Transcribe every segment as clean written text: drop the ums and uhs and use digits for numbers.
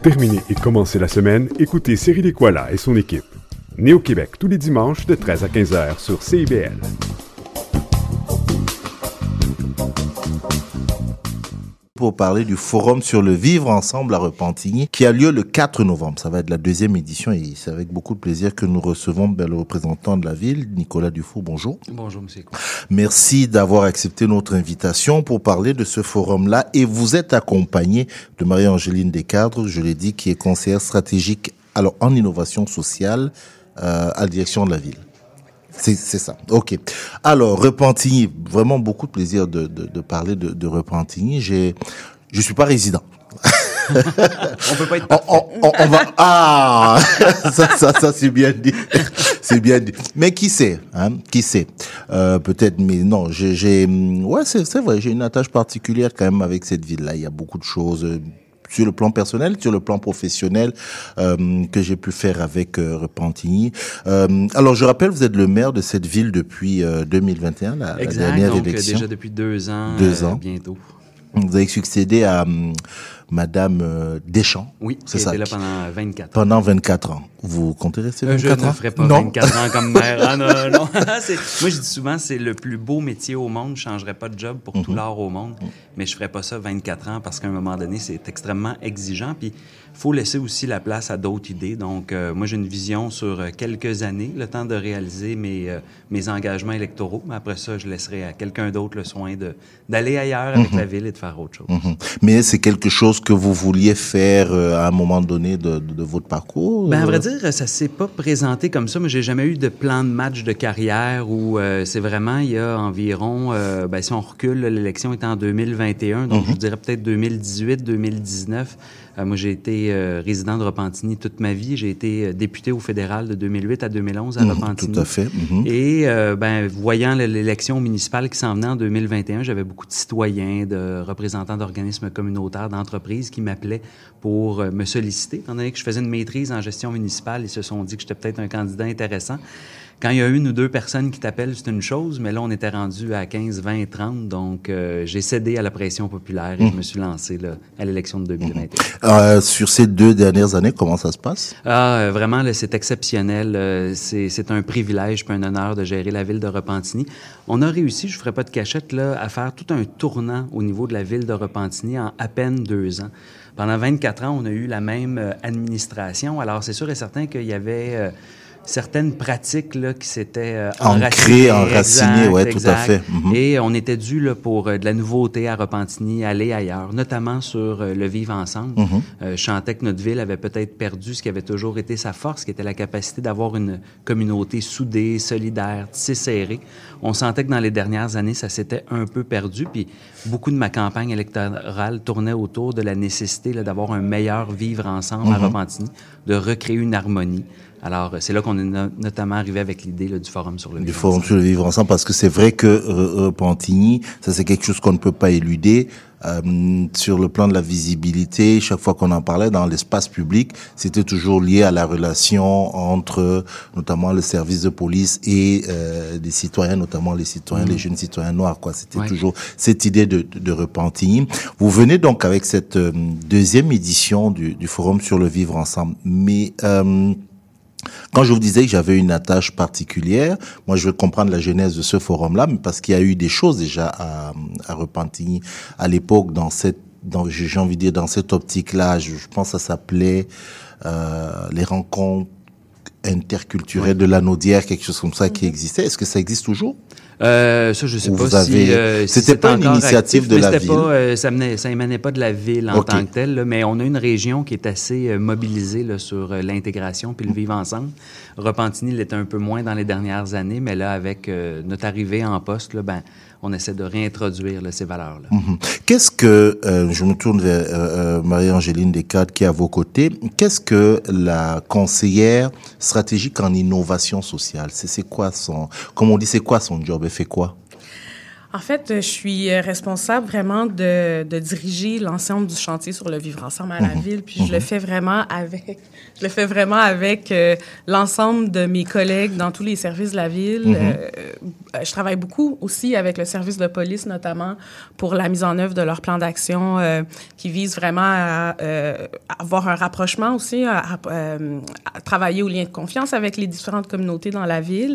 terminer et commencer la semaine, écoutez Cyril Equala et son équipe. Né au Québec tous les dimanches de 13 à 15 heures sur CIBL. Pour parler du Forum sur le vivre ensemble à Repentigny, qui a lieu le 4 novembre. Ça va être la 2e édition et c'est avec beaucoup de plaisir que nous recevons le représentant de la ville, Nicolas Dufour. Bonjour. Bonjour, monsieur. Merci d'avoir accepté notre invitation pour parler de ce forum-là. Et vous êtes accompagné de Marie-Angéline Descadres, je l'ai dit, qui est conseillère stratégique en innovation sociale à la direction de la ville. C'est ça. OK. Alors, Repentigny, vraiment beaucoup de plaisir de parler de Repentigny. Je suis pas résident. On peut pas être parfait. On va ça c'est bien dit. C'est bien dit. Mais qui sait, peut-être, mais non, c'est vrai, j'ai une attache particulière quand même avec cette ville-là. Il y a beaucoup de choses sur le plan personnel, sur le plan professionnel, que j'ai pu faire avec Repentigny. Alors, je rappelle, vous êtes le maire de cette ville depuis 2021, la dernière élection. Déjà depuis 2 ans. 2 ans. Bientôt. Vous avez succédé à Madame Deschamps. Oui, c'est qui ça. était là pendant 24 ans. Pendant 24 ans. Vous comptez rester 24 ans? Je ne ferai pas 24 ans comme maire. Ah non. Moi, je dis souvent, c'est le plus beau métier au monde. Je ne changerais pas de job pour tout l'art au monde. Mais je ne ferais pas ça 24 ans parce qu'à un moment donné, c'est extrêmement exigeant. Puis, il faut laisser aussi la place à d'autres idées. Donc, moi, j'ai une vision sur quelques années, le temps de réaliser mes engagements électoraux. Mais après ça, je laisserai à quelqu'un d'autre le soin d'aller ailleurs avec la ville et de faire autre chose. Mais c'est quelque chose que vous vouliez faire à un moment donné de votre parcours? Ben, à vrai dire, ça s'est pas présenté comme ça. Moi, j'ai jamais eu de plan de match de carrière où c'est vraiment, il y a environ, si on recule, l'élection est en 2021, donc je dirais peut-être 2018, 2019. Moi, j'ai été résident de Repentigny toute ma vie. J'ai été député au fédéral de 2008 à 2011 à Repentigny. Tout à fait. Et voyant l'élection municipale qui s'en venait en 2021, j'avais beaucoup de citoyens, de représentants d'organismes communautaires, d'entreprises qui m'appelaient pour me solliciter. Étant donné que je faisais une maîtrise en gestion municipale, ils se sont dit que j'étais peut-être un candidat intéressant. Quand il y a 1 ou 2 personnes qui t'appellent, c'est une chose, mais là, on était rendu à 15, 20, 30. Donc, j'ai cédé à la pression populaire et je me suis lancé là, à l'élection de 2021. Sur ces 2 dernières années, comment ça se passe? Vraiment, là, c'est exceptionnel. C'est un privilège et un honneur de gérer la ville de Repentigny. On a réussi, je ne ferai pas de cachette, là, à faire tout un tournant au niveau de la ville de Repentigny en à peine 2 ans. Pendant 24 ans, on a eu la même administration. Alors, c'est sûr et certain qu'il y avait certaines pratiques là, qui s'étaient enracinées, oui, tout à fait. Et on était dû là, pour de la nouveauté à Repentigny, aller ailleurs, notamment sur le vivre ensemble. Je sentais que notre ville avait peut-être perdu ce qui avait toujours été sa force, qui était la capacité d'avoir une communauté soudée, solidaire, tissée serrée. On sentait que dans les dernières années, ça s'était un peu perdu, puis beaucoup de ma campagne électorale tournait autour de la nécessité là, d'avoir un meilleur vivre ensemble à Repentigny, de recréer une harmonie. Alors, c'est là qu'on est notamment arrivé avec l'idée là, du Forum sur le vivre ensemble. Du Forum sur le vivre ensemble, parce que c'est vrai que Repentigny, ça c'est quelque chose qu'on ne peut pas éluder. Sur le plan de la visibilité, chaque fois qu'on en parlait dans l'espace public, c'était toujours lié à la relation entre notamment le service de police et des citoyens, notamment les citoyens, les jeunes citoyens noirs, quoi. C'était toujours cette idée de Repentigny. Vous venez donc avec cette 2e édition du Forum sur le vivre ensemble. Mais quand je vous disais que j'avais une attache particulière, moi je veux comprendre la genèse de ce forum-là, mais parce qu'il y a eu des choses déjà à Repentigny à l'époque j'ai envie de dire dans cette optique-là. Je pense que ça s'appelait les rencontres interculturelles de la Naudière, quelque chose comme ça qui existait. Est-ce que ça existe toujours? Ça, je sais pas si c'était pas une initiative de la ville. Ça émanait pas de la ville en tant que telle, là, mais on a une région qui est assez mobilisée là, sur l'intégration puis le vivre ensemble. Repentigny l'était un peu moins dans les dernières années, mais là, avec notre arrivée en poste, là, on essaie de réintroduire là, ces valeurs-là. Qu'est-ce que, je me tourne vers Marie-Angéline Descadres qui est à vos côtés, qu'est-ce que la conseillère stratégique en innovation sociale, c'est quoi comme on dit, c'est quoi son job, elle fait quoi? En fait, je suis responsable vraiment de diriger l'ensemble du chantier sur le vivre ensemble à la ville, puis je le fais vraiment avec l'ensemble de mes collègues dans tous les services de la ville. Je travaille beaucoup aussi avec le service de police, notamment pour la mise en œuvre de leur plan d'action qui vise vraiment à avoir un rapprochement aussi, à travailler au lien de confiance avec les différentes communautés dans la ville.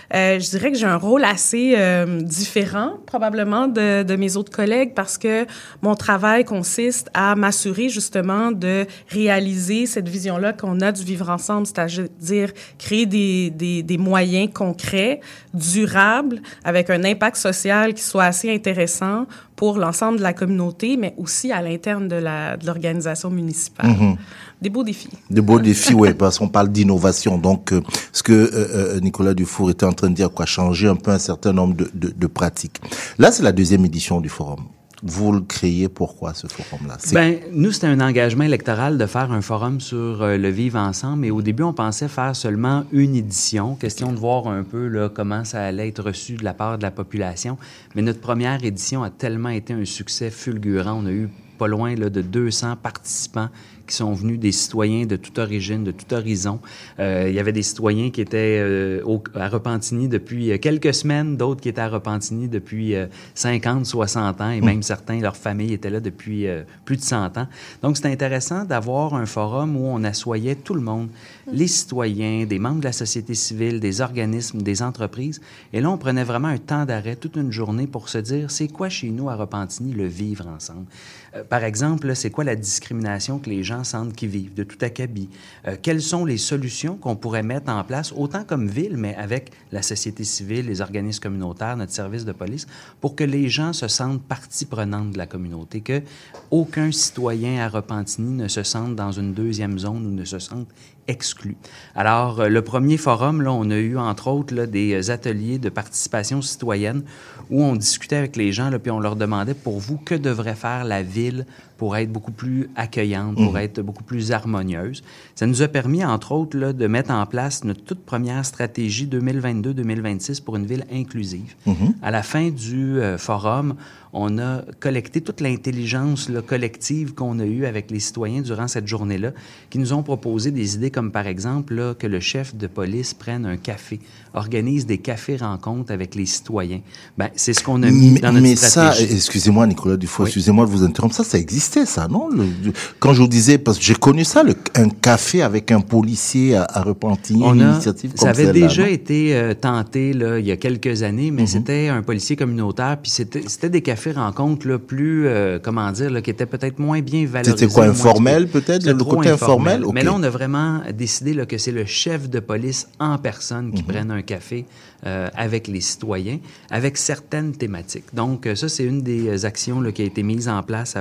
Je dirais que j'ai un rôle assez différent, probablement, de mes autres collègues parce que mon travail consiste à m'assurer, justement, de réaliser cette vision-là qu'on a du vivre ensemble, c'est-à-dire créer des moyens concrets, durables, avec un impact social qui soit assez intéressant pour l'ensemble de la communauté, mais aussi à l'interne de l'organisation municipale. Des beaux défis. Des beaux défis, oui, parce qu'on parle d'innovation. Donc, ce que Nicolas Dufour était en train de dire, changer un peu un certain nombre de pratiques. Là, c'est la 2e édition du forum. Vous le créez, pourquoi, ce forum-là? Nous, c'était un engagement électoral de faire un forum sur le vivre ensemble. Et au début, on pensait faire seulement une édition. Question de voir un peu là, comment ça allait être reçu de la part de la population. Mais notre première édition a tellement été un succès fulgurant. On a eu pas loin là, de 200 participants qui sont venus, des citoyens de toute origine, de tout horizon. Il y avait des citoyens qui étaient à Repentigny depuis quelques semaines, d'autres qui étaient à Repentigny depuis 50, 60 ans, et même certains, leur famille était là depuis plus de 100 ans. Donc, c'est intéressant d'avoir un forum où on assoyait tout le monde, les citoyens, des membres de la société civile, des organismes, des entreprises. Et là, on prenait vraiment un temps d'arrêt, toute une journée, pour se dire, c'est quoi chez nous à Repentigny, le vivre ensemble? Par exemple, là, c'est quoi la discrimination que les gens sentent qu'ils vivent de tout acabit? Quelles sont les solutions qu'on pourrait mettre en place, autant comme ville, mais avec la société civile, les organismes communautaires, notre service de police, pour que les gens se sentent partie prenante de la communauté, que aucun citoyen à Repentigny ne se sente dans une deuxième zone ou ne se sente exclu. Alors, le premier forum, là, on a eu, entre autres, là, des ateliers de participation citoyenne où on discutait avec les gens, là, puis on leur demandait, pour vous, que devrait faire la ville pour être beaucoup plus accueillante, pour être beaucoup plus harmonieuse. Ça nous a permis, entre autres, là, de mettre en place notre toute première stratégie 2022-2026 pour une ville inclusive. À la fin du forum, on a collecté toute l'intelligence là, collective qu'on a eue avec les citoyens durant cette journée-là, qui nous ont proposé des idées comme, par exemple, là, que le chef de police prenne un café, organise des cafés-rencontres avec les citoyens. Ben, c'est ce qu'on a mis dans notre stratégie. Ça, excusez-moi, Nicolas Dufour, excusez-moi de vous interrompre, ça existait, ça, non? Quand je vous disais, parce que j'ai connu ça, un café avec un policier à Repentigny, une initiative comme ça avait celle-là, déjà été tenté là, il y a quelques années, mais c'était un policier communautaire, puis c'était des cafés-rencontres là, plus, comment dire, là, qui étaient peut-être moins bien valorisés. C'était quoi, informel peut-être, le côté informel? Okay. Mais là, on a vraiment décidé là, que c'est le chef de police en personne qui prenne un café avec les citoyens, avec certaines thématiques. Donc, ça, c'est une des actions là, qui a été mise en place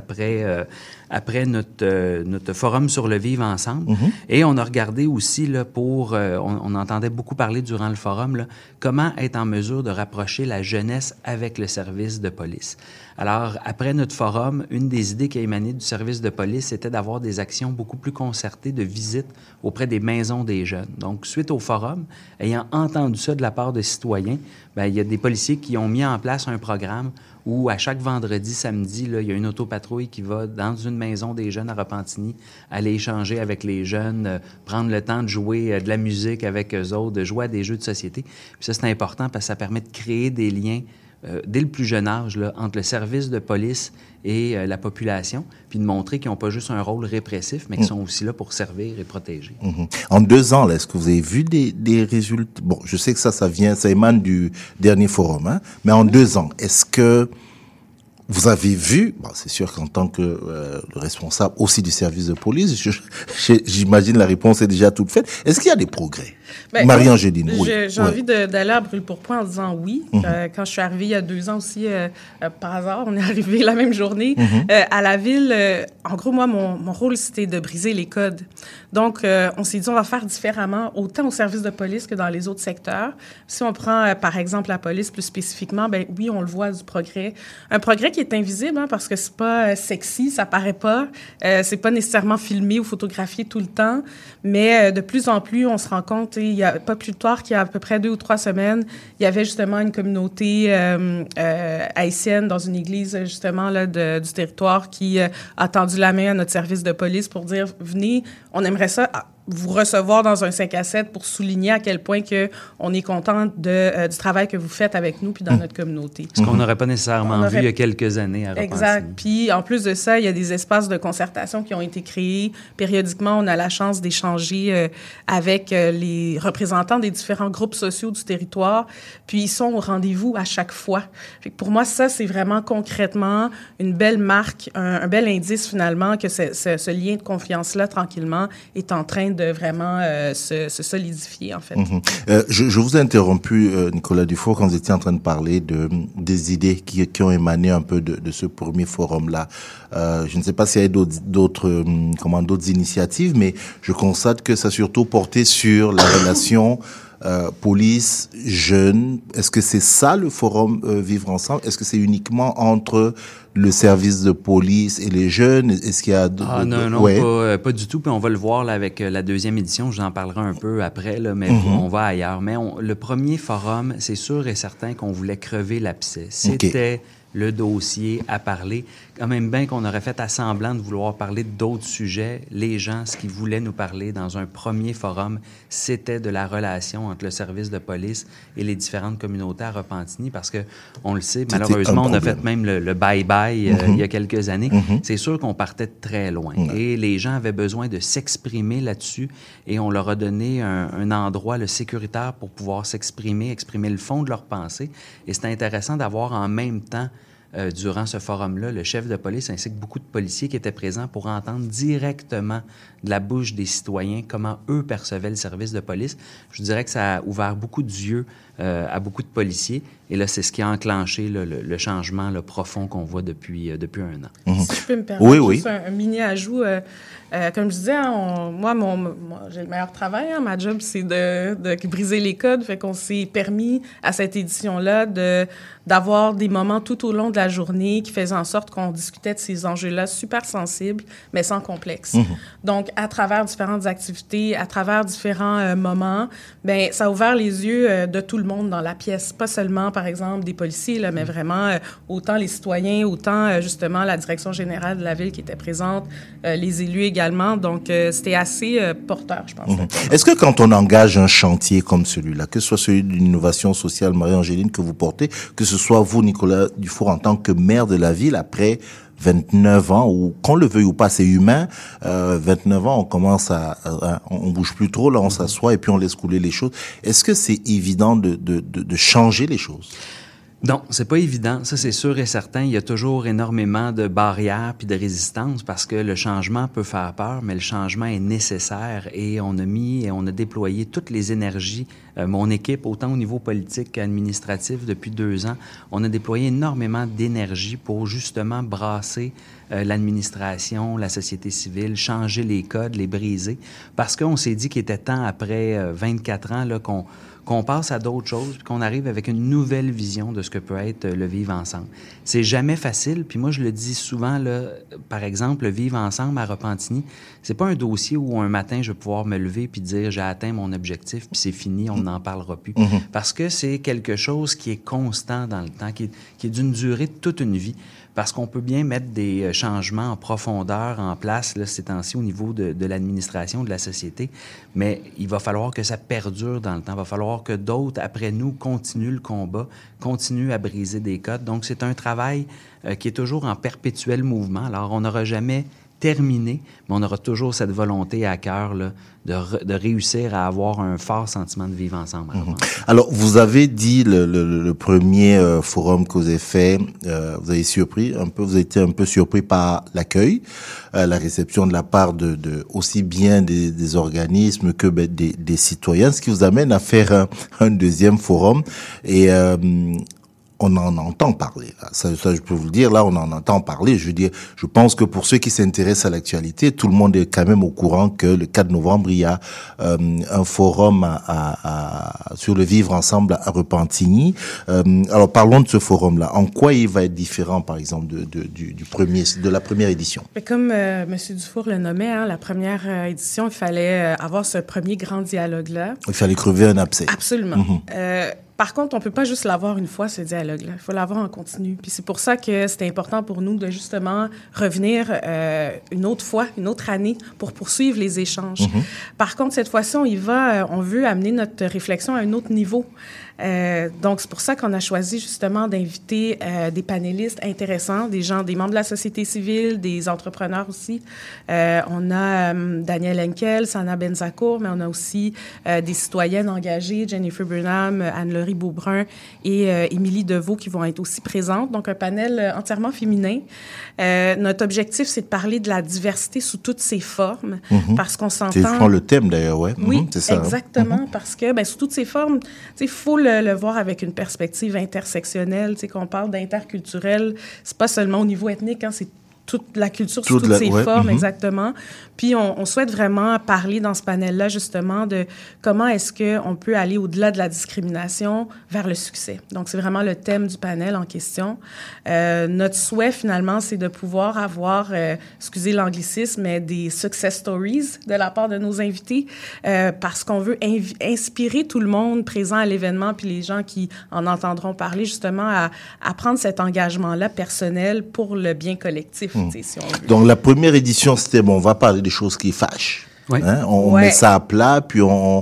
après notre forum sur le vivre ensemble. Et on a regardé aussi, là, on entendait beaucoup parler durant le forum, là, comment être en mesure de rapprocher la jeunesse avec le service de police. Alors, après notre forum, une des idées qui a émané du service de police, c'était d'avoir des actions beaucoup plus concertées de visite auprès des maisons des jeunes. Donc, suite au forum, ayant entendu ça de la part de citoyens, bien, il y a des policiers qui ont mis en place un programme où à chaque vendredi, samedi, là, il y a une autopatrouille qui va dans une maison des jeunes à Repentigny, aller échanger avec les jeunes, prendre le temps de jouer de la musique avec eux autres, de jouer à des jeux de société. Puis ça, c'est important parce que ça permet de créer des liens dès le plus jeune âge là, entre le service de police et la population, puis de montrer qu'ils n'ont pas juste un rôle répressif, mais qu'ils sont aussi là pour servir et protéger. En 2 ans, là, est-ce que vous avez vu des résultats? Bon, je sais que ça émane du dernier forum, hein, mais en 2 ans, est-ce que vous avez vu, bon, c'est sûr qu'en tant que le responsable aussi du service de police, j'imagine la réponse est déjà toute faite. Est-ce qu'il y a des progrès? Marie-Angéline, oui. J'ai envie d'aller à brûle-pourpoint en disant oui. Quand je suis arrivée il y a 2 ans aussi, par hasard, on est arrivé la même journée à la ville. En gros, moi, mon rôle, c'était de briser les codes. Donc, on s'est dit, on va faire différemment, autant au service de police que dans les autres secteurs. Si on prend, par exemple, la police plus spécifiquement, ben oui, on le voit du progrès. Un progrès qui qui est invisible, hein, parce que c'est pas sexy, ça paraît pas. C'est pas nécessairement filmé ou photographié tout le temps, mais de plus en plus, on se rend compte, il y a pas plus tard qu'il y a à peu près 2 ou 3 semaines, il y avait justement une communauté haïtienne dans une église, justement, là, du territoire qui a tendu la main à notre service de police pour dire, venez, on aimerait ça vous recevoir dans un 5 à 7 pour souligner à quel point que on est content du travail que vous faites avec nous puis dans notre communauté. Ce qu'on n'aurait pas nécessairement vu il y a quelques années à Repentigny. Exact. Puis, en plus de ça, il y a des espaces de concertation qui ont été créés. Périodiquement, on a la chance d'échanger avec les représentants des différents groupes sociaux du territoire. Puis, ils sont au rendez-vous à chaque fois. Fait que pour moi, ça, c'est vraiment concrètement une belle marque, un bel indice, finalement, que ce lien de confiance-là, tranquillement, est en train de vraiment se solidifier, en fait. Je vous ai interrompu, Nicolas Dufour, quand vous étiez en train de parler des idées qui ont émané un peu de ce premier forum-là. Je ne sais pas s'il y a d'autres initiatives, mais je constate que ça a surtout porté sur la relation police, jeunes. Est-ce que c'est ça le forum Vivre Ensemble? Est-ce que c'est uniquement entre le service de police et les jeunes? Est-ce qu'il y a non, pas du tout. Puis on va le voir là, avec la 2e édition. Je vous en parlerai un peu après, là, mais on va ailleurs. Mais le premier forum, c'est sûr et certain qu'on voulait crever l'abcès. C'était le dossier à parler. Quand même bien qu'on aurait fait à semblant de vouloir parler d'autres sujets, les gens, ce qu'ils voulaient nous parler dans un premier forum, c'était de la relation entre le service de police et les différentes communautés à Repentigny, parce que on le sait, malheureusement, on a fait même le bye-bye il y a quelques années. C'est sûr qu'on partait de très loin. Et les gens avaient besoin de s'exprimer là-dessus, et on leur a donné un endroit sécuritaire pour pouvoir exprimer le fond de leurs pensées. Et c'est intéressant d'avoir en même temps durant ce forum-là, le chef de police ainsi que beaucoup de policiers qui étaient présents pour entendre directement de la bouche des citoyens comment eux percevaient le service de police. Je dirais que ça a ouvert beaucoup d'yeux à beaucoup de policiers. Et là, c'est ce qui a enclenché le changement profond qu'on voit depuis 1 an. Si je peux me permettre juste un mini ajout. Comme je disais, moi, j'ai le meilleur travail. Ma job, c'est de briser les codes. Fait qu'on s'est permis à cette édition-là d'avoir des moments tout au long de la journée qui faisaient en sorte qu'on discutait de ces enjeux-là super sensibles, mais sans complexe. Donc, à travers différentes activités, à travers différents moments, ben ça a ouvert les yeux de tout le monde dans la pièce. Pas seulement, par exemple, des policiers, là, mais vraiment autant les citoyens, autant justement la direction générale de la ville qui était présente, les élus également. Donc, c'était assez porteur, je pense. Est-ce que quand on engage un chantier comme celui-là, que ce soit celui de l'innovation sociale, Marie-Angéline, que vous portez, que ce soit vous, Nicolas Dufour, en tant que maire de la ville, après 29 ans, ou qu'on le veuille ou pas, c'est humain, 29 ans, on commence on bouge plus trop, là, on s'assoit et puis on laisse couler les choses. Est-ce que c'est évident de changer les choses? Non, c'est pas évident. Ça, c'est sûr et certain. Il y a toujours énormément de barrières puis de résistances parce que le changement peut faire peur, mais le changement est nécessaire et on a déployé toutes les énergies. Mon équipe, autant au niveau politique qu'administratif, depuis 2 ans, on a déployé énormément d'énergie pour justement brasser l'administration, la société civile, changer les codes, les briser, parce qu'on s'est dit qu'il était temps, après 24 ans, là, qu'on passe à d'autres choses, puis qu'on arrive avec une nouvelle vision de ce que peut être le vivre ensemble. C'est jamais facile, puis moi je le dis souvent, là, par exemple, le vivre ensemble à Repentigny, c'est pas un dossier où un matin je vais pouvoir me lever puis dire j'ai atteint mon objectif, puis c'est fini, on n'en parlera plus. Parce que c'est quelque chose qui est constant dans le temps, qui est d'une durée de toute une vie. Parce qu'on peut bien mettre des changements en profondeur en place là, ces temps-ci au niveau de l'administration, de la société, mais il va falloir que ça perdure dans le temps. Il va falloir que d'autres, après nous, continuent le combat, continuent à briser des codes. Donc, c'est un travail qui est toujours en perpétuel mouvement. Alors, on n'aura jamais terminé, mais on aura toujours cette volonté à cœur là, de réussir à avoir un fort sentiment de vivre ensemble. Alors, vous avez dit le premier forum que vous avez fait, vous avez été un peu surpris par l'accueil, la réception de la part de aussi bien des organismes que des citoyens, ce qui vous amène à faire un deuxième forum. Et on en entend parler. Ça, je peux vous le dire, là, on en entend parler. Je veux dire, je pense que pour ceux qui s'intéressent à l'actualité, tout le monde est quand même au courant que le 4 novembre, il y a un forum sur le vivre ensemble à Repentigny. Alors, parlons de ce forum-là. En quoi il va être différent, par exemple, de la première édition? Comme M. Dufour le nommait, la première édition, il fallait avoir ce premier grand dialogue-là. Il fallait crever un abcès. Absolument. Par contre, on ne peut pas juste l'avoir une fois, ce dialogue-là. Il faut l'avoir en continu. Puis c'est pour ça que c'était important pour nous de justement revenir une autre fois, une autre année, pour poursuivre les échanges. Par contre, cette fois-ci, on veut amener notre réflexion à un autre niveau. Donc, c'est pour ça qu'on a choisi justement d'inviter des panélistes intéressants, des membres de la société civile, des entrepreneurs aussi. On a Daniel Henkel, Sana Benzacourt, mais on a aussi des citoyennes engagées, Jennifer Burnham, Anne-Laurie Beaubrun et Émilie Deveau qui vont être aussi présentes. Donc, un panel entièrement féminin. Notre objectif, c'est de parler de la diversité sous toutes ses formes, parce qu'on s'entend... C'est le thème d'ailleurs, ouais. Oui, c'est ça, exactement, parce que sous toutes ces formes, il faut le voir avec une perspective intersectionnelle. Qu'on parle d'interculturel, c'est pas seulement au niveau ethnique, c'est toute la culture sous toutes ses formes, exactement. Puis, on souhaite vraiment parler dans ce panel-là, justement, de comment est-ce qu'on peut aller au-delà de la discrimination vers le succès. Donc, c'est vraiment le thème du panel en question. Notre souhait, finalement, c'est de pouvoir avoir, excusez l'anglicisme, mais des success stories de la part de nos invités, parce qu'on veut inspirer tout le monde présent à l'événement, puis les gens qui en entendront parler, justement, à prendre cet engagement-là personnel pour le bien collectif. Si on veut. Donc, la première édition, c'était, on va parler des choses qui fâchent. Oui. On met ça à plat, puis on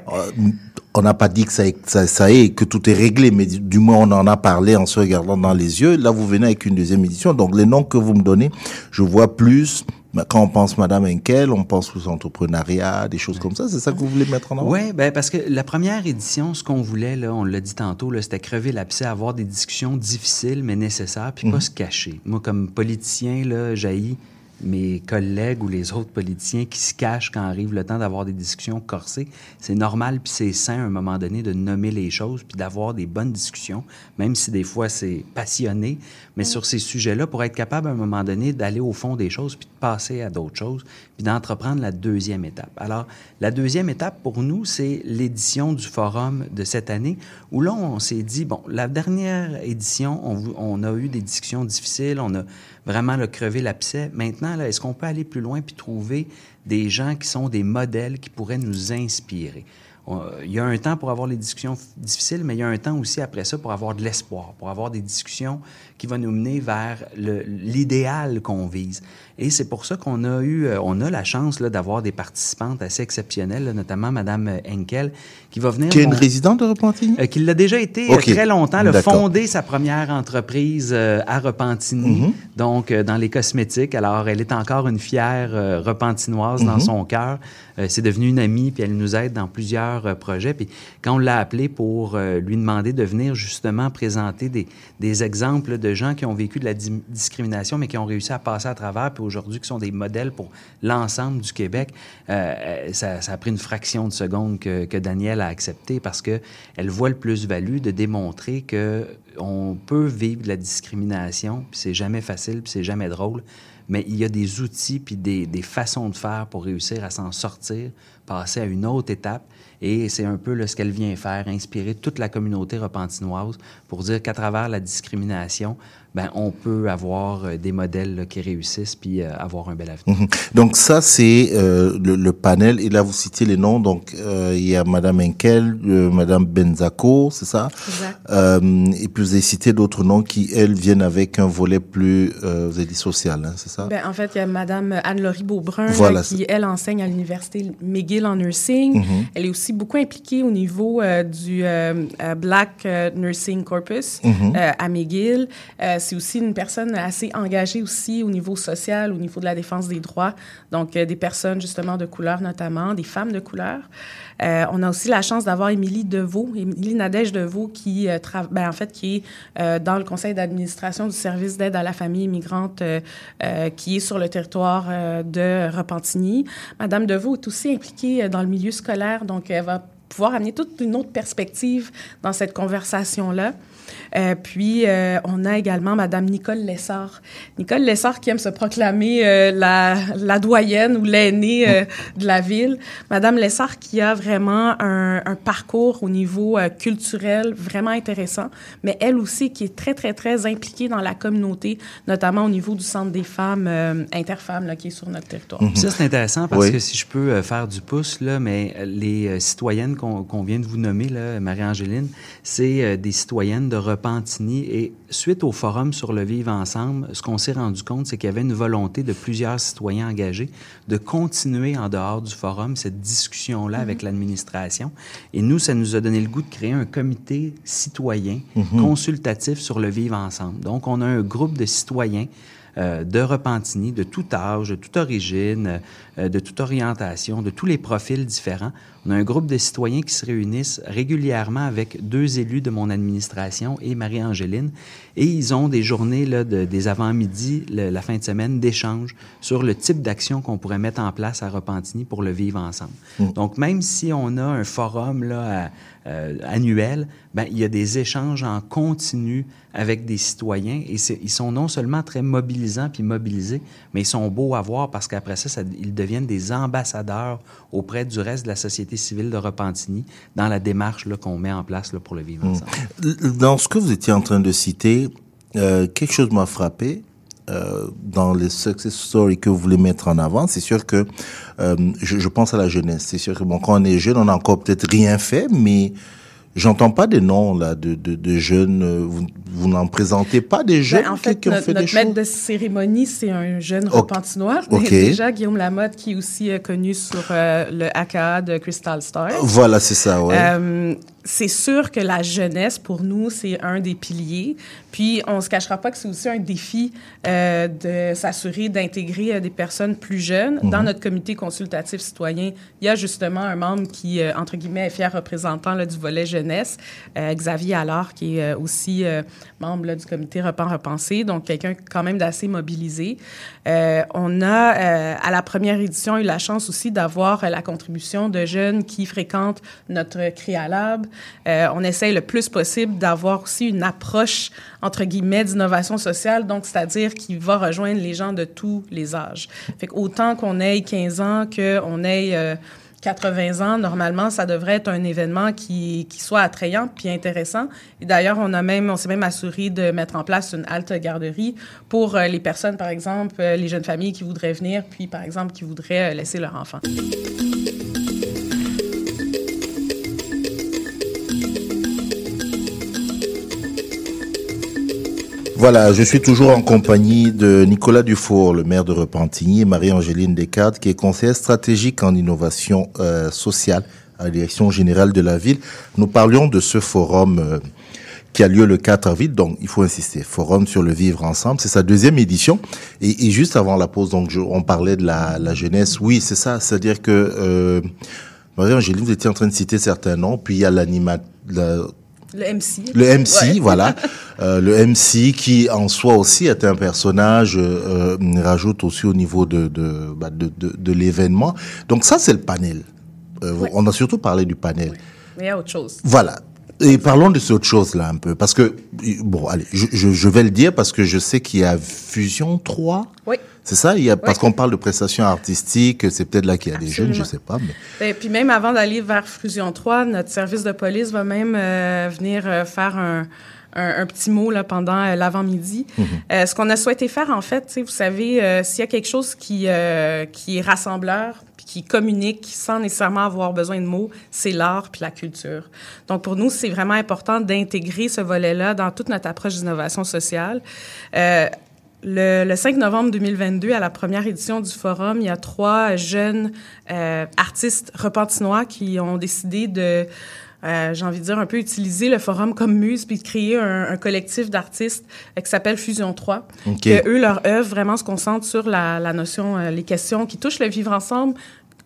n'a pas dit que ça est, que tout est réglé, mais du moins, on en a parlé en se regardant dans les yeux. Là, vous venez avec une deuxième édition. Donc, les noms que vous me donnez, je vois plus... Quand on pense Madame Henkel, on pense aux entrepreneuriat, des choses comme ça. C'est ça que vous voulez mettre en avant? Oui, parce que la première édition, ce qu'on voulait, là, on l'a dit tantôt, là, c'était crever l'abcès, avoir des discussions difficiles mais nécessaires, puis pas se cacher. Moi, comme politicien, là, j'haïs mes collègues ou les autres politiciens qui se cachent quand arrive le temps d'avoir des discussions corsées. C'est normal, puis c'est sain, à un moment donné, de nommer les choses, puis d'avoir des bonnes discussions, même si des fois c'est passionné, mais sur ces sujets-là, pour être capable, à un moment donné, d'aller au fond des choses, puis de passer à d'autres choses, puis d'entreprendre la deuxième étape. Alors, la deuxième étape, pour nous, c'est l'édition du forum de cette année, où là, on s'est dit, la dernière édition, on a eu des discussions difficiles, on a vraiment crevé l'abcès. Maintenant, là, est-ce qu'on peut aller plus loin puis trouver des gens qui sont des modèles qui pourraient nous inspirer? Il y a un temps pour avoir les discussions difficiles, mais il y a un temps aussi après ça pour avoir de l'espoir, pour avoir des discussions qui vont nous mener vers l'idéal qu'on vise. Et c'est pour ça qu'on a la chance là, d'avoir des participantes assez exceptionnelles, là, notamment Mme Henkel, qui va venir... Qui est une résidente de Repentigny? Qui l'a déjà été très longtemps, elle a fondé sa première entreprise à Repentigny, donc dans les cosmétiques. Alors, elle est encore une fière repentinoise dans son cœur. C'est devenu une amie, puis elle nous aide dans plusieurs projets. Puis quand on l'a appelée pour lui demander de venir justement présenter des exemples de gens qui ont vécu de la discrimination, mais qui ont réussi à passer à travers, puis aujourd'hui qui sont des modèles pour l'ensemble du Québec, ça a pris une fraction de seconde que Danielle a accepté parce qu'elle voit le plus-value de démontrer qu'on peut vivre de la discrimination, puis c'est jamais facile, puis c'est jamais drôle, mais il y a des outils puis des façons de faire pour réussir à s'en sortir, passer à une autre étape. Et c'est un peu là, ce qu'elle vient faire, inspirer toute la communauté repentinoise pour dire qu'à travers la discrimination, on peut avoir des modèles là, qui réussissent puis avoir un bel avenir. Donc ça, c'est le panel. Et là, vous citez les noms. Donc, il y a Mme Henkel, Mme Benzacourt, c'est ça? Exact. Et puis, vous avez cité d'autres noms qui, elles, viennent avec un volet plus, vous avez dit social, c'est ça? En fait, il y a Mme Anne-Laurie Beaubrun, voilà, qui, elle, enseigne à l'Université McGill en nursing. Elle est aussi beaucoup impliquée au niveau du Black Nursing Corpus à McGill. C'est aussi une personne assez engagée aussi au niveau social, au niveau de la défense des droits. Donc, des personnes, justement, de couleur notamment, des femmes de couleur. On a aussi la chance d'avoir Émilie Deveau, Émilie Nadège Deveau, qui est dans le conseil d'administration du service d'aide à la famille immigrante qui est sur le territoire de Repentigny. Madame Deveau est aussi impliquée dans le milieu scolaire, donc elle va pouvoir amener toute une autre perspective dans cette conversation-là. Puis, on a également Madame Nicole Lessard. Nicole Lessard qui aime se proclamer la doyenne ou l'aînée de la ville. Madame Lessard qui a vraiment un parcours au niveau culturel vraiment intéressant, mais elle aussi qui est très, très, très impliquée dans la communauté, notamment au niveau du Centre des femmes interfemmes là, qui est sur notre territoire. Ça, c'est intéressant parce que si je peux faire du pouce, là, mais les citoyennes qu'on vient de vous nommer, là, Marie-Angéline, c'est des citoyennes de Repentigny. Et suite au forum sur le vivre ensemble, ce qu'on s'est rendu compte, c'est qu'il y avait une volonté de plusieurs citoyens engagés de continuer en dehors du forum cette discussion-là avec l'administration. Et nous, ça nous a donné le goût de créer un comité citoyen consultatif sur le vivre ensemble. Donc, on a un groupe de citoyens de Repentigny, de tout âge, de toute origine, de toute orientation, de tous les profils différents. On a un groupe de citoyens qui se réunissent régulièrement avec 2 élus de mon administration et Marie-Angéline. Et ils ont des journées là, des avant-midi, la fin de semaine, d'échanges sur le type d'action qu'on pourrait mettre en place à Repentigny pour le vivre ensemble. Donc, même si on a un forum là, annuel, ben, il y a des échanges en continu avec des citoyens et ils sont non seulement très mobilisants puis mobilisés, mais ils sont beaux à voir parce qu'après ça, ils deviennent des ambassadeurs auprès du reste de la société civile de Repentigny dans la démarche là, qu'on met en place là, pour le vivre ensemble. Dans ce que vous étiez en train de citer, quelque chose m'a frappé. Dans les success stories que vous voulez mettre en avant, c'est sûr que je pense à la jeunesse. C'est sûr que bon, quand on est jeune, on n'a encore peut-être rien fait, mais j'entends pas des noms là de jeunes. Vous n'en présentez pas des jeunes en fait, qui ont fait des choses? notre maître de cérémonie, c'est un jeune repentinois. Déjà, Guillaume Lamotte, qui est aussi connu sur le AKA de Crystal Stars. Voilà, c'est ça, ouais. C'est sûr que la jeunesse, pour nous, c'est un des piliers. Puis, on ne se cachera pas que c'est aussi un défi de s'assurer d'intégrer des personnes plus jeunes. Dans notre comité consultatif citoyen, il y a justement un membre qui, entre guillemets, est fier représentant là, du volet jeunesse, Xavier Allard, qui est aussi membre là, du comité Repensé, donc quelqu'un quand même d'assez mobilisé. On a, à la première édition, eu la chance aussi d'avoir la contribution de jeunes qui fréquentent notre Créalab. On essaye le plus possible d'avoir aussi une approche, entre guillemets, d'innovation sociale, donc c'est-à-dire qui va rejoindre les gens de tous les âges. Fait qu'autant qu'on ait 15 ans, qu'on ait 80 ans, normalement, ça devrait être un événement qui soit attrayant puis intéressant. Et d'ailleurs, on s'est même assuré de mettre en place une halte garderie pour les personnes, par exemple, les jeunes familles qui voudraient venir, puis, par exemple, qui voudraient laisser leur enfant. Voilà, je suis toujours en compagnie de Nicolas Dufour, le maire de Repentigny, et Marie-Angéline Descartes, qui est conseillère stratégique en innovation sociale à la direction générale de la ville. Nous parlions de ce forum qui a lieu le 4 avril, donc il faut insister, forum sur le vivre ensemble, c'est sa 2e édition. Et juste avant la pause, donc on parlait de la jeunesse. Oui, c'est ça, c'est-à-dire que Marie-Angéline, vous étiez en train de citer certains noms, puis il y a le MC. Le MC, ouais. Voilà. Le MC qui, en soi aussi, est un personnage, rajoute aussi au niveau de l'événement. Donc ça, c'est le panel. Ouais. On a surtout parlé du panel. Oui. Mais il y a autre chose. Voilà. Et parlons de cette autre chose-là un peu. Parce que, bon, allez, je vais le dire parce que je sais qu'il y a Fusion 3. Oui. C'est ça? Parce qu'on parle de prestations artistiques, c'est peut-être là qu'il y a des jeunes, je sais pas. Mais... Et puis même avant d'aller vers Fusion 3, notre service de police va même venir faire un petit mot là, pendant l'avant-midi. Ce qu'on a souhaité faire, en fait, vous savez, s'il y a quelque chose qui est rassembleur, puis qui communique sans nécessairement avoir besoin de mots, c'est l'art puis la culture. Donc, pour nous, c'est vraiment important d'intégrer ce volet-là dans toute notre approche d'innovation sociale. Le 5 novembre 2022, à la première édition du forum, il y a 3 jeunes artistes repentinois qui ont décidé de, j'ai envie de dire, un peu utiliser le forum comme muse puis de créer un collectif d'artistes qui s'appelle Fusion 3. Okay. Eux, leur œuvre vraiment se concentre sur la notion, les questions qui touchent le vivre ensemble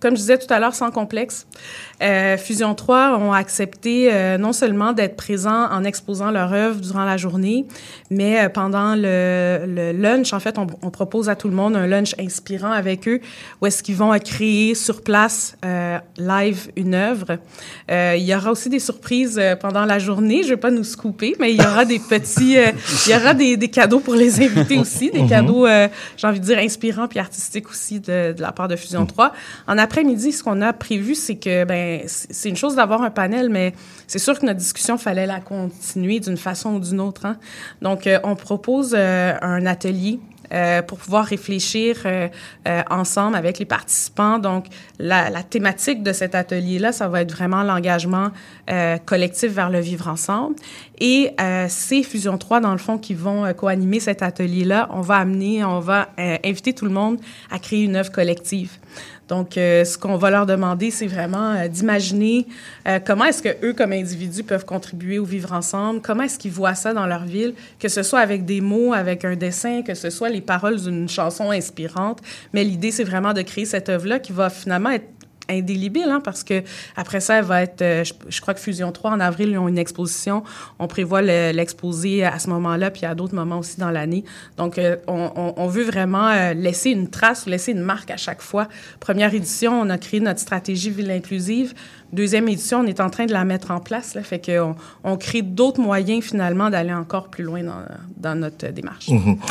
comme je disais tout à l'heure, sans complexe. Fusion 3 ont accepté non seulement d'être présents en exposant leur œuvre durant la journée, mais pendant le lunch, en fait, on propose à tout le monde un lunch inspirant avec eux, où est-ce qu'ils vont créer sur place, live, une œuvre. Il y aura aussi des surprises pendant la journée. Je ne vais pas nous scooper, mais il y aura des petits... il y aura des cadeaux pour les invités aussi, des cadeaux, j'ai envie de dire, inspirants puis artistiques aussi de la part de Fusion 3. En après-midi, ce qu'on a prévu, c'est que, c'est une chose d'avoir un panel, mais c'est sûr que notre discussion, fallait la continuer d'une façon ou d'une autre. Hein? Donc, on propose un atelier pour pouvoir réfléchir ensemble avec les participants. Donc, la thématique de cet atelier-là, ça va être vraiment l'engagement collectif vers le vivre ensemble. Et c'est Fusion 3, dans le fond, qui vont co-animer cet atelier-là. On va inviter tout le monde à créer une œuvre collective. Donc, ce qu'on va leur demander, c'est vraiment d'imaginer comment est-ce que eux, comme individus, peuvent contribuer au vivre ensemble, comment est-ce qu'ils voient ça dans leur ville, que ce soit avec des mots, avec un dessin, que ce soit les paroles d'une chanson inspirante. Mais l'idée, c'est vraiment de créer cette œuvre-là qui va finalement être indélébile, hein, parce que après ça, elle va être... je crois que Fusion 3, en avril, ils ont une exposition. On prévoit l'exposer à ce moment-là, puis à d'autres moments aussi dans l'année. Donc, on veut vraiment laisser une trace, laisser une marque à chaque fois. Première édition, on a créé notre stratégie Ville inclusive. Deuxième édition, on est en train de la mettre en place. Là, fait qu'on crée d'autres moyens, finalement, d'aller encore plus loin dans notre démarche.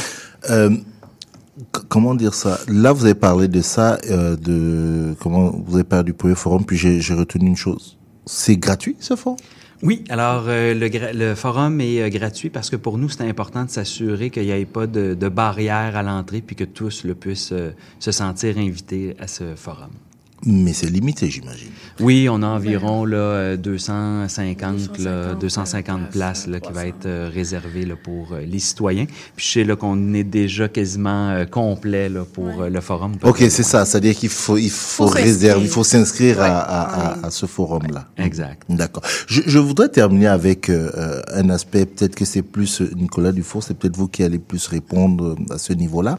Comment dire ça? Là, vous avez parlé de ça, comment vous avez parlé du premier forum, puis j'ai retenu une chose. C'est gratuit, ce forum? Oui, alors le forum est gratuit parce que pour nous, c'est important de s'assurer qu'il n'y ait pas de barrière à l'entrée puis que tous puissent se sentir invités à ce forum. Mais c'est limité, j'imagine. Oui, on a environ 250 places là, qui va être réservées là, pour les citoyens. Puis je sais là, qu'on est déjà quasiment complet là, pour le forum. OK, c'est ça. C'est-à-dire qu'il faut réserver, il faut s'inscrire à ce forum-là. Exact. D'accord. Je voudrais terminer avec un aspect, peut-être que c'est plus Nicolas Dufour, c'est peut-être vous qui allez plus répondre à ce niveau-là.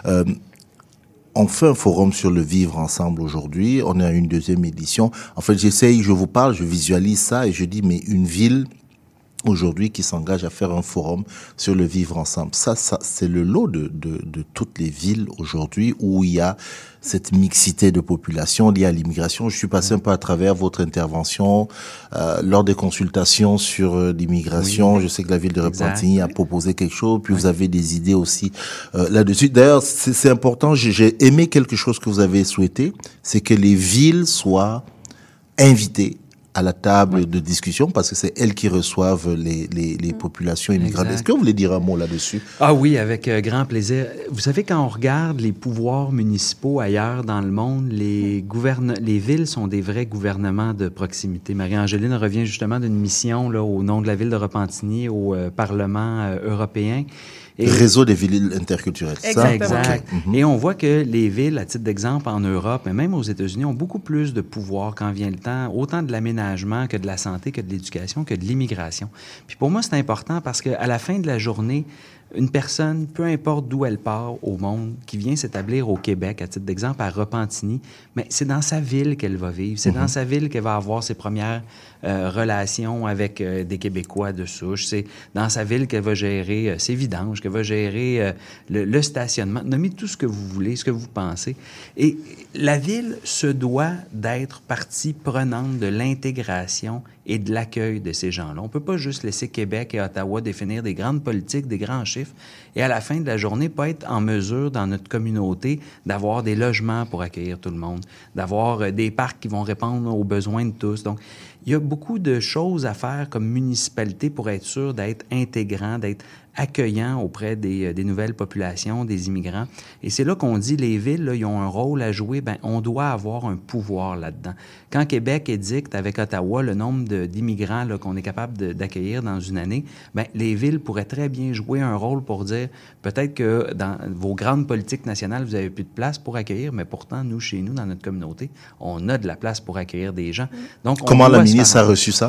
On fait un forum sur le vivre ensemble aujourd'hui. On est à une deuxième édition. En fait, je vous parle, je visualise ça et je dis, mais une ville aujourd'hui qui s'engage à faire un forum sur le vivre ensemble. Ça c'est le lot de toutes les villes aujourd'hui où il y a cette mixité de population liée à l'immigration. Je suis passé un peu à travers votre intervention lors des consultations sur l'immigration. Oui. Je sais que la ville de Repentigny a proposé quelque chose, puis vous avez des idées aussi là-dessus. D'ailleurs, c'est important, j'ai aimé quelque chose que vous avez souhaité, c'est que les villes soient invitées à la table de discussion, parce que c'est elles qui reçoivent les populations immigrantes. Est-ce que vous voulez dire un mot là-dessus? Ah oui, avec grand plaisir. Vous savez, quand on regarde les pouvoirs municipaux ailleurs dans le monde, les villes sont des vrais gouvernements de proximité. Marie-Angeline revient justement d'une mission là, au nom de la ville de Repentigny au Parlement européen. Réseau des villes interculturelles, ça? Exact. Okay. Et on voit que les villes, à titre d'exemple, en Europe, mais même aux États-Unis, ont beaucoup plus de pouvoir quand vient le temps, autant de l'aménagement que de la santé, que de l'éducation, que de l'immigration. Puis pour moi, c'est important parce qu'à la fin de la journée, une personne, peu importe d'où elle part au monde, qui vient s'établir au Québec, à titre d'exemple, à Repentigny, mais c'est dans sa ville qu'elle va vivre. C'est dans sa ville qu'elle va avoir ses premières relations avec des Québécois de souche. C'est dans sa ville qu'elle va gérer ses vidanges, qu'elle va gérer le stationnement. Nommez tout ce que vous voulez, ce que vous pensez. Et la ville se doit d'être partie prenante de l'intégration et de l'accueil de ces gens-là. On ne peut pas juste laisser Québec et Ottawa définir des grandes politiques, des grands chiffres, et à la fin de la journée, pas être en mesure, dans notre communauté, d'avoir des logements pour accueillir tout le monde, d'avoir des parcs qui vont répondre aux besoins de tous. Donc, il y a beaucoup de choses à faire comme municipalité pour être sûr d'être intégrant, d'être accueillant auprès des nouvelles populations, des immigrants. Et c'est là qu'on dit, les villes, là, ils ont un rôle à jouer, bien, on doit avoir un pouvoir là-dedans. Quand Québec édicte avec Ottawa le nombre d'immigrants là, qu'on est capable d'accueillir dans une année, bien, les villes pourraient très bien jouer un rôle pour dire, peut-être que dans vos grandes politiques nationales, vous n'avez plus de place pour accueillir, mais pourtant, nous, chez nous, dans notre communauté, on a de la place pour accueillir des gens. Donc, comment la ministre a reçu ça?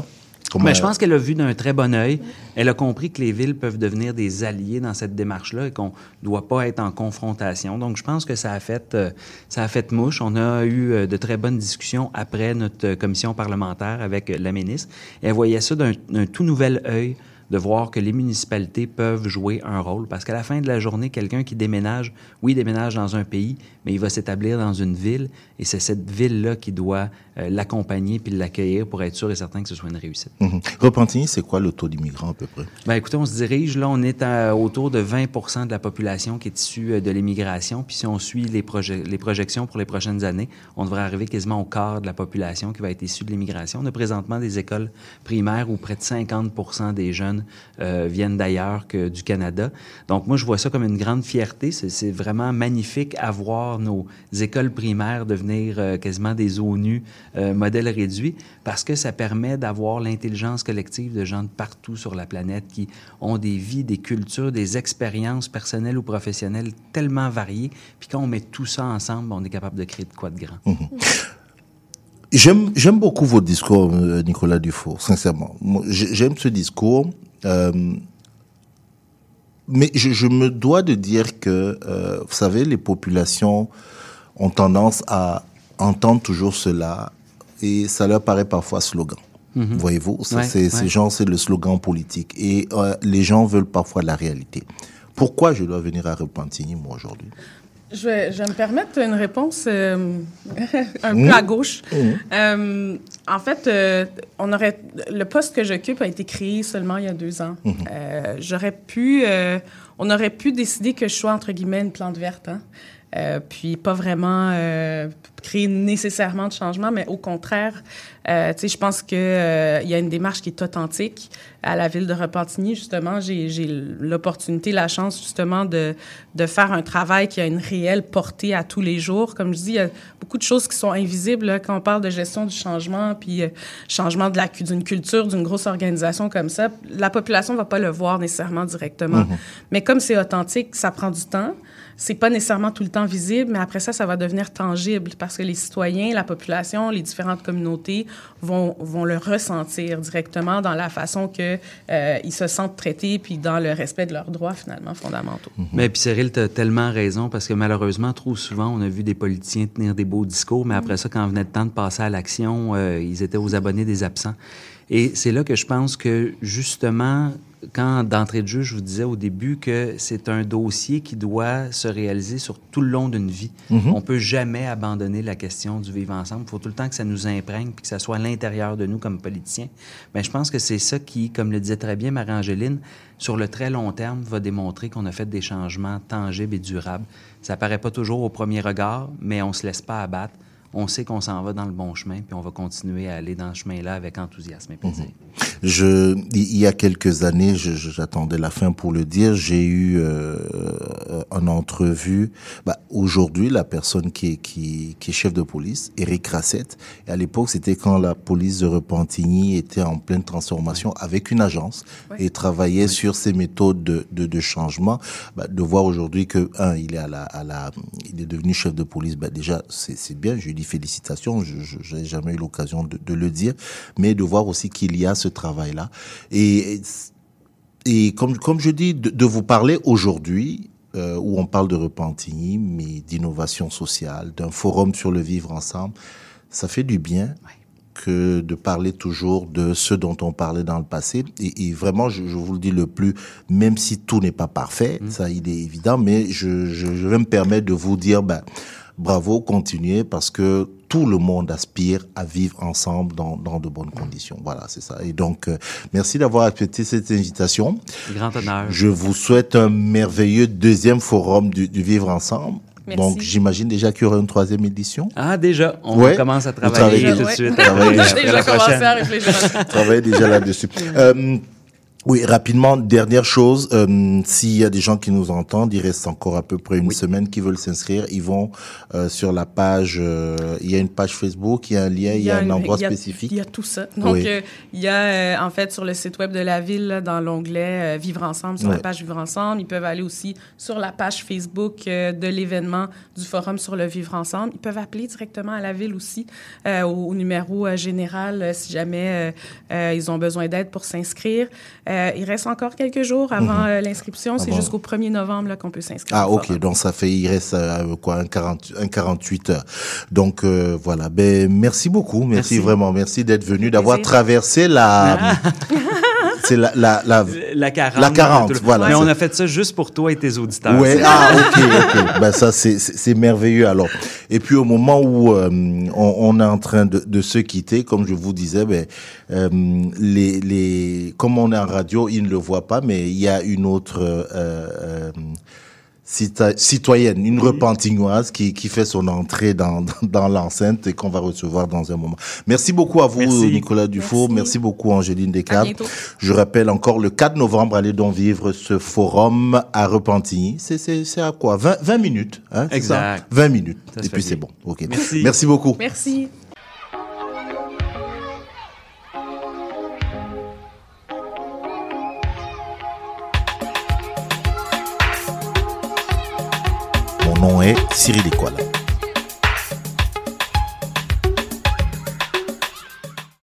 Mais je pense qu'elle a vu d'un très bon œil. Elle a compris que les villes peuvent devenir des alliés dans cette démarche-là et qu'on ne doit pas être en confrontation. Donc, je pense que ça a fait mouche. On a eu de très bonnes discussions après notre commission parlementaire avec la ministre. Et elle voyait ça d'un tout nouvel œil, de voir que les municipalités peuvent jouer un rôle. Parce qu'à la fin de la journée, quelqu'un qui déménage, oui, il déménage dans un pays, mais il va s'établir dans une ville, et c'est cette ville-là qui doit l'accompagner puis l'accueillir pour être sûr et certain que ce soit une réussite. Repentigny, c'est quoi le taux d'immigrants à peu près? Bien, écoutez, on se dirige, là, on est autour de 20 % de la population qui est issue de l'immigration. Puis si on suit les projections pour les prochaines années, on devrait arriver quasiment au quart de la population qui va être issue de l'immigration. On a présentement des écoles primaires où près de 50 % des jeunes viennent d'ailleurs que du Canada. Donc, moi, je vois ça comme une grande fierté. C'est vraiment magnifique à voir nos écoles primaires devenir quasiment des ONU modèle réduit, parce que ça permet d'avoir l'intelligence collective de gens de partout sur la planète qui ont des vies, des cultures, des expériences personnelles ou professionnelles tellement variées. Puis quand on met tout ça ensemble, on est capable de créer de quoi de grand. J'aime beaucoup votre discours, Nicolas Dufour, sincèrement. J'aime ce discours, mais je me dois de dire que, vous savez, les populations ont tendance à entendre toujours cela et ça leur paraît parfois slogan. Voyez-vous, c'est le slogan politique et les gens veulent parfois la réalité. Pourquoi je dois venir à Repentigny, moi, aujourd'hui? Je vais me permettre une réponse un peu à gauche. En fait, le poste que j'occupe a été créé seulement il y a 2 ans. On aurait pu décider que je sois, entre guillemets, une plante verte, puis pas vraiment créer nécessairement de changement, mais au contraire, je pense qu'il y a une démarche qui est authentique à la ville de Repentigny. Justement, j'ai l'opportunité, la chance, justement, de faire un travail qui a une réelle portée à tous les jours. Comme je dis, il y a beaucoup de choses qui sont invisibles là, quand on parle de gestion du changement, puis changement d'une culture, d'une grosse organisation comme ça. La population ne va pas le voir nécessairement directement. Mais comme c'est authentique, ça prend du temps. C'est pas nécessairement tout le temps visible, mais après ça, ça va devenir tangible parce que les citoyens, la population, les différentes communautés vont le ressentir directement dans la façon que ils se sentent traités puis dans le respect de leurs droits, finalement, fondamentaux. Mais puis Cyril, tu as tellement raison parce que malheureusement, trop souvent, on a vu des politiciens tenir des beaux discours, mais après ça, quand venait le temps de passer à l'action, ils étaient aux abonnés des absents. Et c'est là que je pense que, justement, quand d'entrée de jeu, je vous disais au début que c'est un dossier qui doit se réaliser sur tout le long d'une vie. On ne peut jamais abandonner la question du vivre ensemble. Il faut tout le temps que ça nous imprègne puis que ça soit à l'intérieur de nous comme politiciens. Bien, je pense que c'est ça qui, comme le disait très bien Marie-Angéline, sur le très long terme, va démontrer qu'on a fait des changements tangibles et durables. Ça paraît pas toujours au premier regard, mais on se laisse pas abattre. On sait qu'on s'en va dans le bon chemin, puis on va continuer à aller dans ce chemin-là avec enthousiasme et plaisir. Il y a quelques années, j'attendais la fin pour le dire, j'ai eu une entrevue. Aujourd'hui, la personne qui est chef de police, Éric Rassette, et à l'époque, c'était quand la police de Repentigny était en pleine transformation avec une agence et travaillait sur ses méthodes de changement. De voir aujourd'hui que, il est devenu chef de police, déjà, c'est bien, je lui dis félicitations, je n'ai jamais eu l'occasion de le dire, mais de voir aussi qu'il y a ce travail-là. Et comme je dis, de vous parler aujourd'hui, où on parle de Repentigny, mais d'innovation sociale, d'un forum sur le vivre ensemble, ça fait du bien que de parler toujours de ce dont on parlait dans le passé. Et vraiment, je vous le dis même si tout n'est pas parfait, ça il est évident, mais je vais me permettre de vous dire, bravo, continuez, parce que tout le monde aspire à vivre ensemble dans de bonnes conditions. Voilà, c'est ça. Et donc, merci d'avoir accepté cette invitation. Grand honneur. Je vous souhaite un merveilleux 2e forum du Vivre ensemble. Merci. Donc, j'imagine déjà qu'il y aura une 3e édition. Ah, déjà. On commence à travailler tout de suite. J'ai déjà commencé à réfléchir. Travaillez déjà là-dessus. Oui, rapidement, dernière chose, s'il y a des gens qui nous entendent, il reste encore à peu près une semaine qui veulent s'inscrire, ils vont sur la page, il y a une page Facebook, il y a un lien, il y a un endroit spécifique. Il y a tout ça. Donc, il y a en fait sur le site web de la ville, là, dans l'onglet Vivre ensemble, sur la page Vivre ensemble. Ils peuvent aller aussi sur la page Facebook de l'événement du Forum sur le Vivre ensemble. Ils peuvent appeler directement à la ville aussi au numéro général si jamais ils ont besoin d'aide pour s'inscrire. Il reste encore quelques jours avant l'inscription. C'est jusqu'au 1er novembre là, qu'on peut s'inscrire. Ah, OK. Donc, il reste un 48 heures. Donc, voilà. Ben, merci beaucoup. Merci vraiment. Merci d'être venu, d'avoir traversé c'est la 40. La 40, voilà. Mais on a fait ça juste pour toi et tes auditeurs. Ouais, OK. Ben, ça, c'est merveilleux, alors. Et puis, au moment où on est en train de se quitter, comme je vous disais, ben, comme on est en radio, ils ne le voient pas, mais il y a une autre, citoyenne, une repentignoise qui fait son entrée dans l'enceinte et qu'on va recevoir dans un moment. Merci beaucoup à vous, Nicolas Dufour. Merci beaucoup, Angéline Descabes. Je rappelle encore le 4 novembre, allez donc vivre ce forum à Repentigny. C'est à quoi? 20 minutes, hein? Exact. Ça? 20 minutes. Et puis c'est bon. OK. Merci beaucoup. Merci. Mon nom est Cyril Ekwala.